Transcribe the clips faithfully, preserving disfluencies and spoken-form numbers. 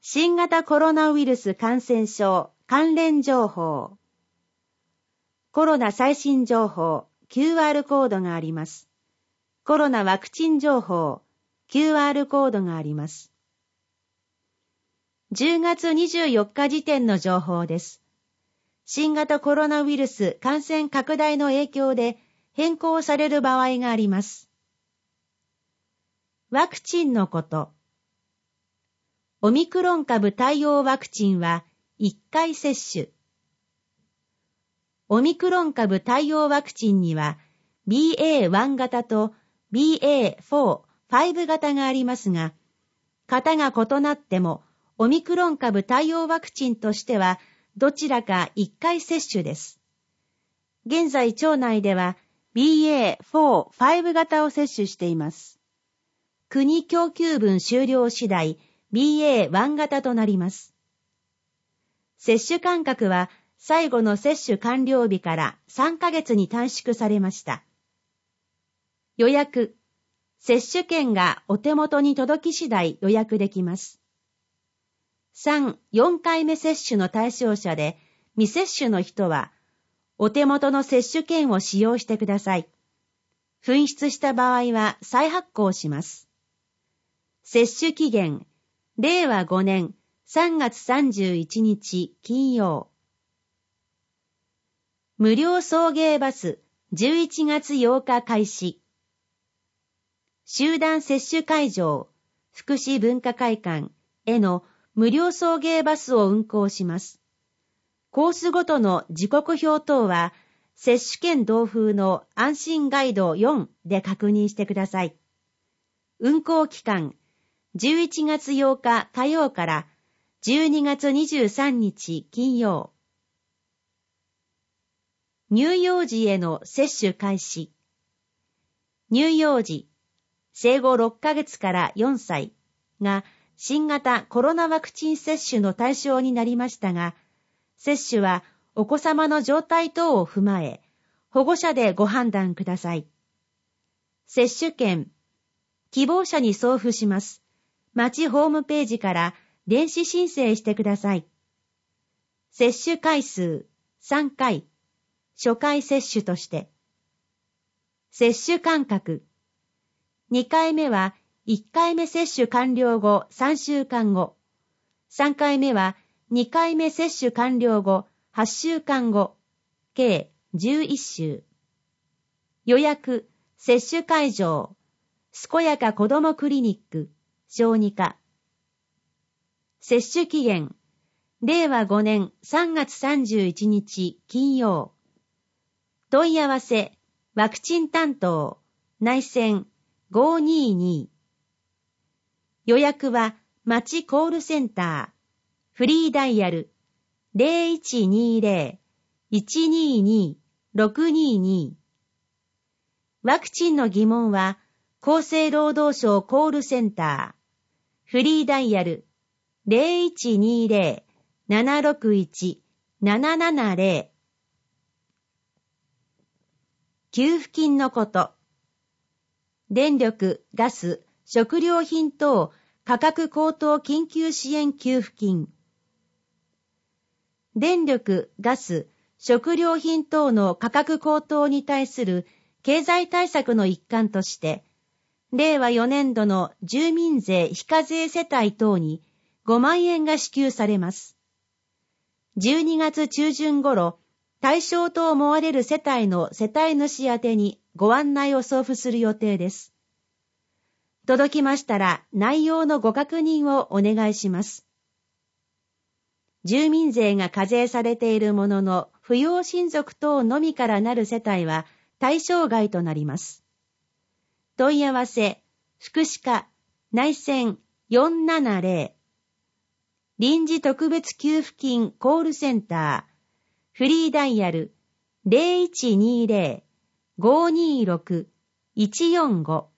新型コロナウイルス感染症関連情報。コロナ最新情報 キューアール コードがあります。コロナワクチン情報 キューアール コードがあります。じゅうがつにじゅうよっか時点の情報です。新型コロナウイルス感染拡大の影響で変更される場合があります。ワクチンのこと。オミクロン株対応ワクチンはいっかい接種。オミクロン株対応ワクチンには ビーエーワン 型と ビーエーフォー、ファイブ 型がありますが、型が異なってもオミクロン株対応ワクチンとしてはどちらかいっかい接種です。現在庁内では ビーエーフォー、ファイブ 型を接種しています。国供給分終了次第ビーエーワン 型となります。接種間隔は最後の接種完了日からさんかげつに短縮されました。予約。接種券がお手元に届き次第予約できます。さん、よんかいめ接種の対象者で未接種の人はお手元の接種券を使用してください。紛失した場合は再発行します。接種期限。れいわごねんさんがつさんじゅういちにち金曜。無料送迎バスじゅういちがつようか開始。集団接種会場、福祉文化会館への無料送迎バスを運行します。コースごとの時刻表等は接種券同封の安心ガイドよんで確認してください。運行期間、じゅういちがつようか火曜からじゅうにがつにじゅうさんにち金曜。乳幼児への接種開始。乳幼児、生後ろっかげつからよんさいが新型コロナワクチン接種の対象になりましたが、接種はお子様の状態等を踏まえ、保護者でご判断ください。接種券、希望者に送付します。町ホームページから電子申請してください。接種回数さんかい、初回接種として。接種間隔。にかいめはいっかいめ接種完了後さんしゅうかんご。さんかいめはにかいめ接種完了後はっしゅうかんご。計じゅういっしゅう。予約、接種会場、すこやか子どもクリニック、小児科。接種期限、れいわごねんさんがつさんじゅういちにち金曜。問い合わせ、ワクチン担当、内線ごにーにー。予約は、町コールセンター、フリーダイヤル、ぜろいちにーぜろ いちにーにー ろくにーにー。ワクチンの疑問は、厚生労働省コールセンター、フリーダイヤル、ぜろいちにーぜろ ななろくいち ななななぜろ。給付金のこと。電力、ガス、食料品等価格高騰緊急支援給付金。電力、ガス、食料品等の価格高騰に対する経済対策の一環として、れいわよねんどの住民税非課税世帯等にごまんえんが支給されます。じゅうにがつちゅうじゅん頃、対象と思われる世帯の世帯主宛てにご案内を送付する予定です。届きましたら内容のご確認をお願いします。住民税が課税されているものの扶養親族等のみからなる世帯は対象外となります。問い合わせ、福祉課、内線よんななぜろ。臨時特別給付金コールセンター、フリーダイヤルぜろいちにーぜろ ごにーろく いちよんご。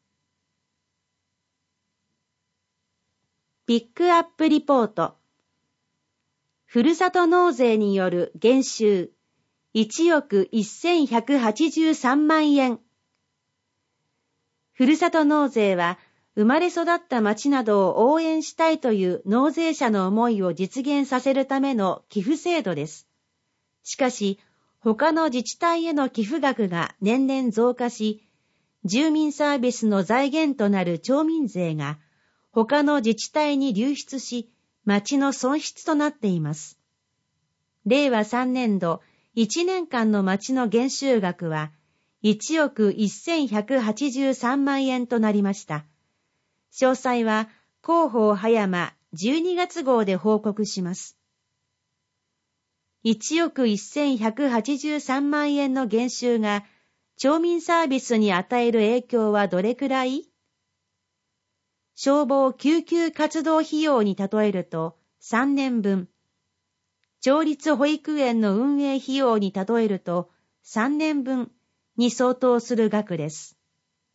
ピックアップリポート。ふるさと納税による減収いちおくせんひゃくはちじゅうさんまんえん。ふるさと納税は生まれ育った町などを応援したいという納税者の思いを実現させるための寄付制度です。しかし、他の自治体への寄付額が年々増加し、住民サービスの財源となる町民税が他の自治体に流出し、町の損失となっています。れいわさんねんどいちねんかんの町の減収額はいちおくせんひゃくはちじゅうさんまんえんとなりました。詳細は広報葉山じゅうにがつ号で報告します。いちおくせんひゃくはちじゅうさんまんえんの減収が町民サービスに与える影響はどれくらい？消防救急活動費用に例えるとさんねんぶん、町立保育園の運営費用に例えるとさんねんぶんに相当する額です。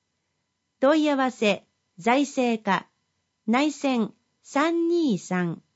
問い合わせ、財政課、内線さんにーさん